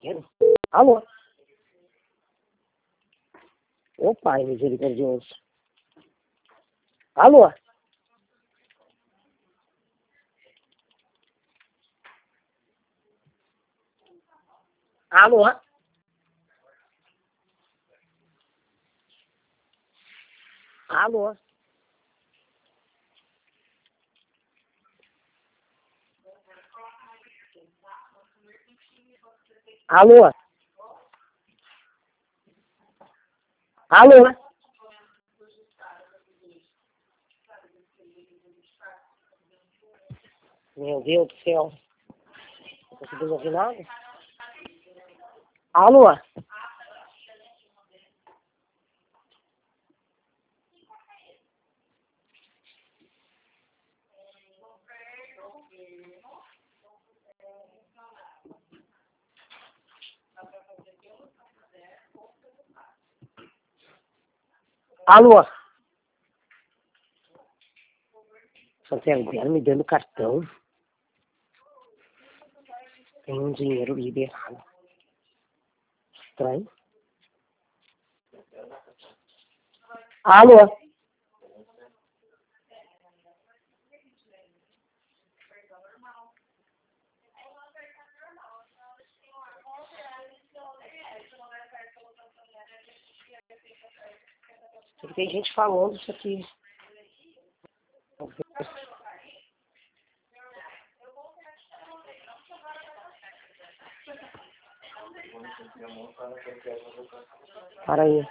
Alô? Ô Pai misericordioso. Alô? Alô? Alô? Alô? Alô? Meu Deus do céu. Não conseguindo ouvir nada? Alô? Alô? Santander me dando cartão. Tem um dinheiro liberado. Estranho. Alô? Tem gente falando isso aqui. Para aí.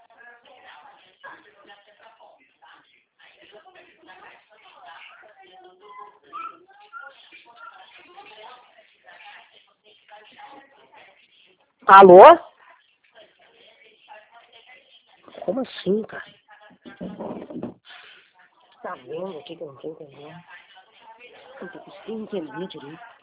Alô? Como assim, cara? Tá vendo aqui que eu não tô entendendo? Eu não tô conseguindo entender direito.